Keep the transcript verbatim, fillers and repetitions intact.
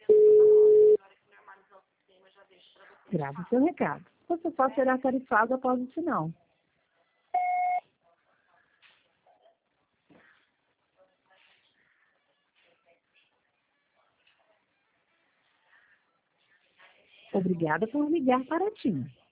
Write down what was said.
Grave seu recado. Você só será tarifado após o sinal. Obrigada por ligar para a TIM.